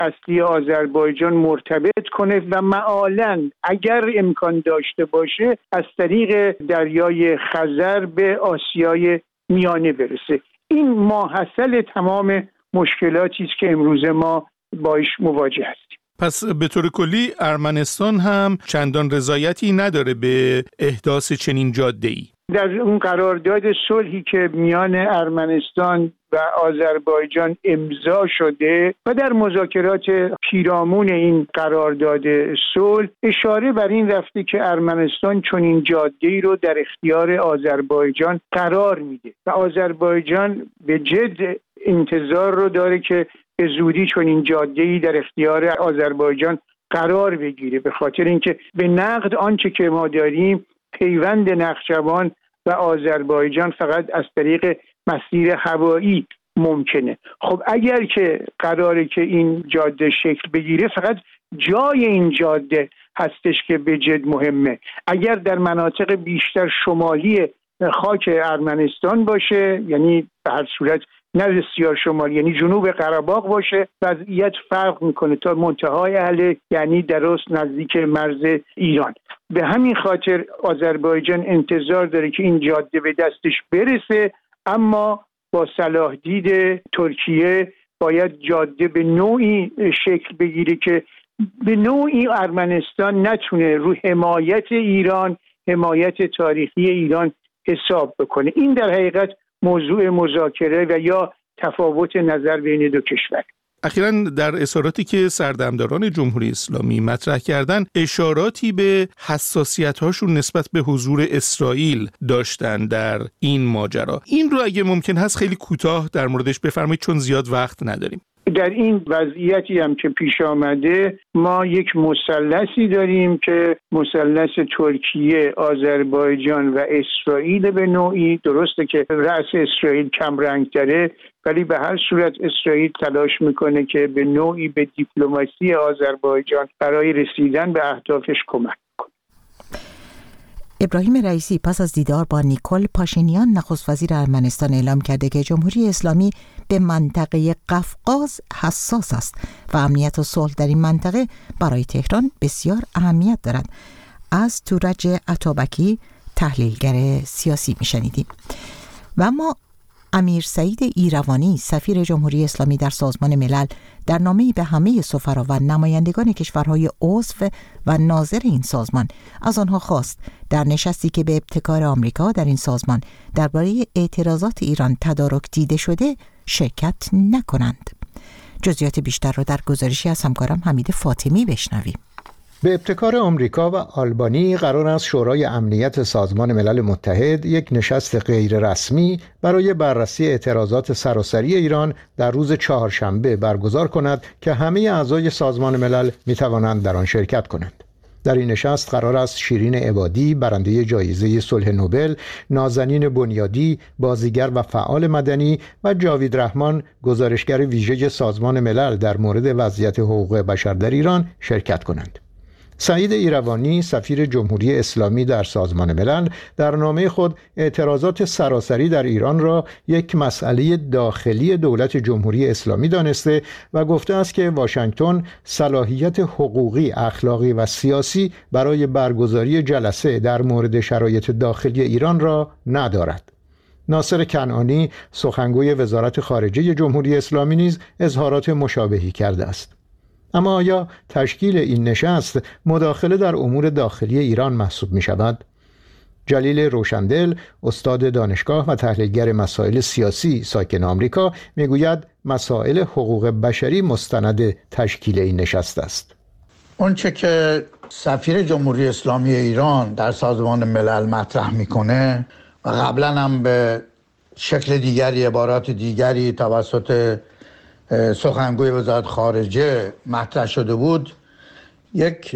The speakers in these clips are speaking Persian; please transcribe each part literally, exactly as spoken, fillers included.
اصلی آذربایجان مرتبط کنه و معالاً اگر امکان داشته باشه از طریق دریای خزر به آسیای میانه برسه. این ماحصل تمام مشکلاتی است که امروز ما باش مواجه هستیم. پس به طور کلی ارمنستان هم چندان رضایتی نداره به احداث چنین جاده‌ای. در اون قرارداد صلحی که میان ارمنستان و آذربایجان امضا شده و در مذاکرات پیرامون این قرارداد صلح اشاره بر این رفته که ارمنستان چنین جاده‌ای رو در اختیار آذربایجان قرار میده و آذربایجان به جد انتظار رو داره که به زودی چنین جاده‌ای در اختیار آذربایجان قرار بگیره، به خاطر اینکه به نقد آنچه که ما داریم پیوند نخجوان و آذربایجان فقط از طریق مسیر هوایی ممکنه. خب اگر که قراره که این جاده شکل بگیره فقط جای این جاده هستش که به جد مهمه. اگر در مناطق بیشتر شمالی خاک ارمنستان باشه، یعنی به هر صورت نه بسیار شمالی، یعنی جنوب قره‌باغ باشه، وضعیت فرق میکنه تا منتهای اهل، یعنی درست نزدیک مرز ایران. به همین خاطر آذربایجان انتظار داره که این جاده به دستش برسه، اما با صلاح دید ترکیه باید جاده به نوعی شکل بگیره که به نوعی ارمنستان نتونه رو حمایت ایران، حمایت تاریخی ایران حساب بکنه. این در حقیقت موضوع مذاکره و یا تفاوت نظر بین دو کشور. اخیراً در اظهاراتی که سردمداران جمهوری اسلامی مطرح کردن اشاراتی به حساسیت‌هاشون نسبت به حضور اسرائیل داشتن در این ماجرا. این رو اگه ممکن هست خیلی کوتاه در موردش بفرمایید چون زیاد وقت نداریم. در این وضعیتی هم که پیش آمده ما یک مثلثی داریم که مثلث ترکیه، آذربایجان و اسرائیل. به نوعی درسته که رأس اسرائیل کم رنگ تره، ولی به هر صورت اسرائیل تلاش میکنه که به نوعی به دیپلماسی آذربایجان برای رسیدن به اهدافش کمک کنه. ابراهیم رئیسی پس از دیدار با نیکول پاشینیان نخست وزیر ارمنستان اعلام کرده که جمهوری اسلامی به منطقه قفقاز حساس است و امنیت و صلح در این منطقه برای تهران بسیار اهمیت دارد. از تورج عطابکی تحلیلگر سیاسی میشنیدیم. و اما امیر سعید ایروانی سفیر جمهوری اسلامی در سازمان ملل در نامه‌ای به همه سفرا و نمایندگان کشورهای عضو و ناظر این سازمان از آنها خواست در نشستی که به ابتکار آمریکا در این سازمان درباره اعتراضات ایران تدارک دیده شده شرکت نکنند. جزئیات بیشتر را در گزارشی از همکارم حمید فاطمی بشنویم. به ابتکار آمریکا و آلبانی قرار است شورای امنیت سازمان ملل متحد یک نشست غیر رسمی برای بررسی اعتراضات سراسری ایران در روز چهارشنبه برگزار کند که همه اعضای سازمان ملل می توانند در آن شرکت کنند. در این نشست قرار است شیرین عبادی برنده جایزه صلح نوبل، نازنین بنیادی بازیگر و فعال مدنی و جاوید رحمان گزارشگر ویژه سازمان ملل در مورد وضعیت حقوق بشر در ایران شرکت کنند. سعید ایروانی سفیر جمهوری اسلامی در سازمان ملل در نامه خود اعتراضات سراسری در ایران را یک مسئله داخلی دولت جمهوری اسلامی دانسته و گفته است که واشنگتن صلاحیت حقوقی، اخلاقی و سیاسی برای برگزاری جلسه در مورد شرایط داخلی ایران را ندارد. ناصر کنعانی سخنگوی وزارت خارجه جمهوری اسلامی نیز اظهارات مشابهی کرده است. اما آیا تشکیل این نشست مداخله در امور داخلی ایران محسوب می شود؟ جلیل روشندل استاد دانشگاه و تحلیلگر مسائل سیاسی ساکن آمریکا می گوید مسائل حقوق بشری مستند تشکیل این نشست است. اونچه که سفیر جمهوری اسلامی ایران در سازمان ملل مطرح میکنه و قبلا هم به شکل دیگری، عبارات دیگری توسط سخنگوی وزارت خارجه مطرح شده بود، یک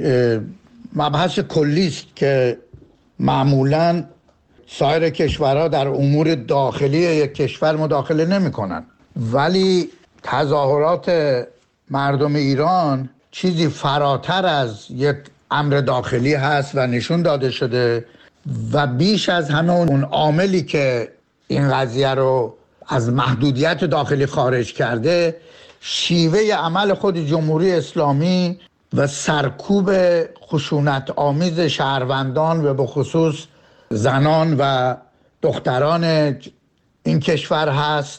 مبحث کلی است که معمولاً سایر کشورها در امور داخلی یک کشور مداخله نمی کنند، ولی تظاهرات مردم ایران چیزی فراتر از یک امر داخلی هست و نشون داده شده و بیش از همه اون عاملی که این قضیه رو از محدودیت داخلی خارج کرده شیوه عمل خود جمهوری اسلامی و سرکوب خشونت آمیز شهروندان و به خصوص زنان و دختران این کشور هست،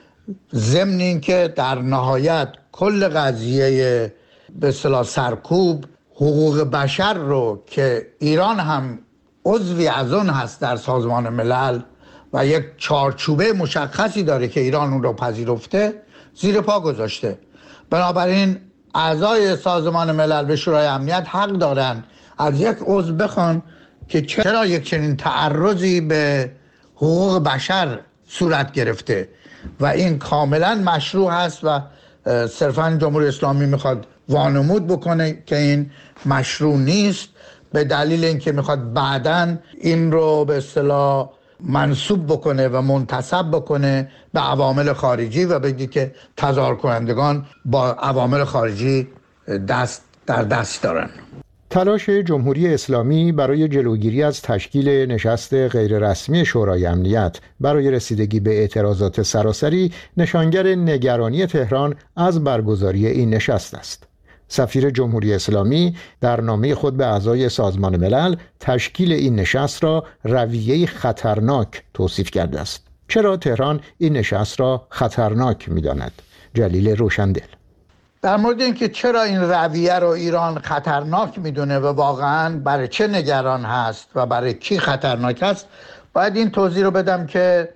ضمن اینکه در نهایت کل قضیه به اصطلاح سرکوب حقوق بشر رو که ایران هم عضوی از اون هست در سازمان ملل و یک چارچوبه مشخصی داره که ایران اون رو پذیرفته، زیر پا گذاشته. بنابراین اعضای سازمان ملل به شورای امنیت حق دارن از یک عضو بخوان که چرا یک چنین تعرضی به حقوق بشر صورت گرفته و این کاملا مشروع هست و صرفا جمهوری اسلامی میخواد وانمود بکنه که این مشروع نیست، به دلیل اینکه میخواد بعداً این رو به اصطلاح منسوب بکنه و منتسب بکنه به عوامل خارجی و بگه که تظاهر کنندگان با عوامل خارجی دست در دست دارن. تلاش جمهوری اسلامی برای جلوگیری از تشکیل نشست غیررسمی شورای امنیت برای رسیدگی به اعتراضات سراسری نشانگر نگرانی تهران از برگزاری این نشست است. سفیر جمهوری اسلامی در نامه خود به اعضای سازمان ملل تشکیل این نشست را رویه‌ای خطرناک توصیف کرده است. چرا تهران این نشست را خطرناک می‌داند؟ جلیل روشندل در مورد اینکه چرا این رویه رو ایران خطرناک میدونه و واقعاً برای چه نگران هست و برای کی خطرناک است، باید این توضیح رو بدم که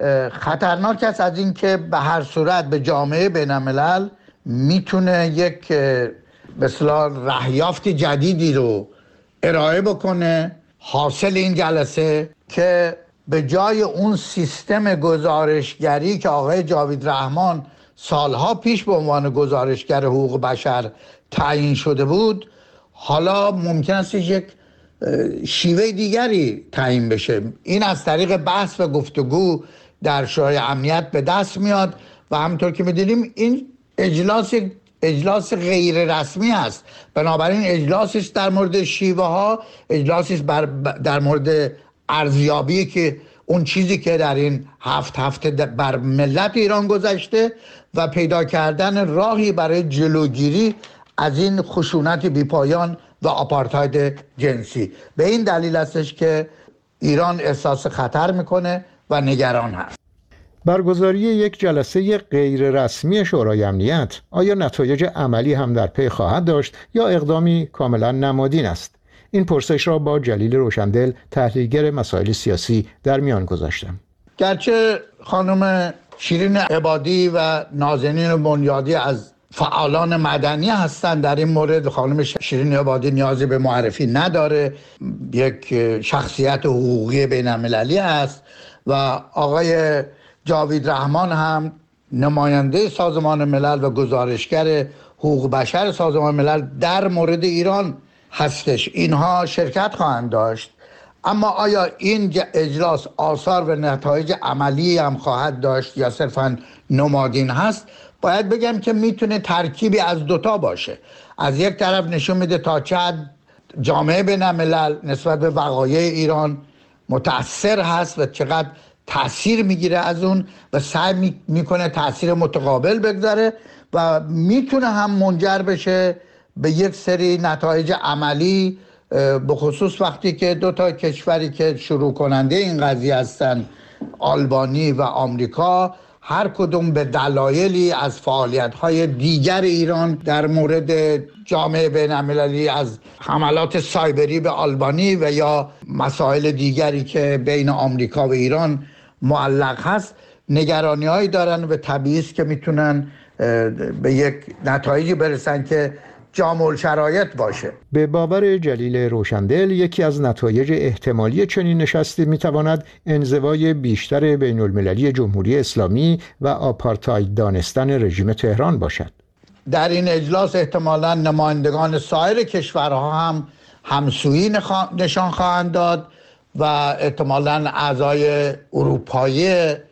خطرناک است از اینکه به هر صورت به جامعه بین‌الملل میتونه یک به اصطلاح رهیافت جدیدی رو ارائه بکنه. حاصل این جلسه که به جای اون سیستم گزارشگری که آقای جاوید رحمان سالها پیش به عنوان گزارشگر حقوق بشر تعیین شده بود، حالا ممکن است یک شیوه دیگری تعیین بشه. این از طریق بحث و گفتگو در شورای امنیت به دست میاد و همونطور که می‌دونیم این اجلاس اجلاس غیر رسمی است. بنابراین اجلاسش در مورد شیوه ها، اجلاسش بر در مورد ارزیابی که اون چیزی که در این هفت هفته بر ملت ایران گذشته و پیدا کردن راهی برای جلوگیری از این خشونت بیپایان و آپارتاید جنسی. به این دلیل استش که ایران احساس خطر میکنه و نگران هست. برگزاری یک جلسه غیر رسمی شورای امنیت آیا نتایج عملی هم در پی خواهد داشت یا اقدامی کاملا نمادین است؟ این پرسش را با جلیل روشندل، تحلیلگر مسائل سیاسی، در میان گذاشتم. گرچه خانم شیرین عبادی و نازنین بنیادی از فعالان مدنی هستند، در این مورد خانم شیرین عبادی نیازی به معرفی نداره، یک شخصیت حقوقی بین‌المللی است و آقای جاوید رحمان هم نماینده سازمان ملل و گزارشگر حقوق بشر سازمان ملل در مورد ایران هستش. اینها شرکت خواهند داشت. اما آیا این اجلاس آثار و نتایج عملی هم خواهد داشت یا صرفاً نمادین هست؟ باید بگم که میتونه ترکیبی از دوتا باشه. از یک طرف نشون میده تا چه حد جامعه بین‌الملل نسبت به وقایع ایران متأثر هست و چقدر تأثیر میگیره از اون و سعی میکنه تأثیر متقابل بگذاره و میتونه هم منجر بشه به یک سری نتایج عملی، به خصوص وقتی که دو تا کشوری که شروع کننده این قضیه هستن، آلبانی و آمریکا، هر کدوم به دلایلی از فعالیت‌های دیگر ایران در مورد جامعه بین‌المللی، از حملات سایبری به آلبانی و یا مسائل دیگری که بین آمریکا و ایران معلق هست، نگرانی‌هایی دارن و طبیعی است که میتونن به یک نتایجی برسن که جامع الشرایط باشه. به باور جلیل روشندل، یکی از نتایج احتمالی چنین نشستی میتواند انزوای بیشتر بین المللی جمهوری اسلامی و آپارتاید دانستن رژیم تهران باشد. در این اجلاس احتمالاً نمایندگان سایر کشورها هم همسویی نشان خواهند داد و احتمالاً اعضای اروپایی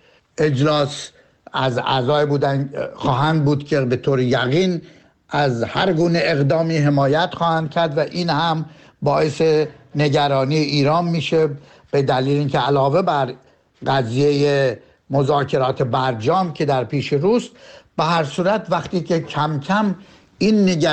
اجلاس از اعضای بودن خواهند بود که به طور یقین از هر گونه اقدامی حمایت خواهند کرد و این هم باعث نگرانی ایران میشه، به دلیل اینکه علاوه بر قضیه مذاکرات برجام که در پیش روست، به هر صورت وقتی که کم کم این نگرانی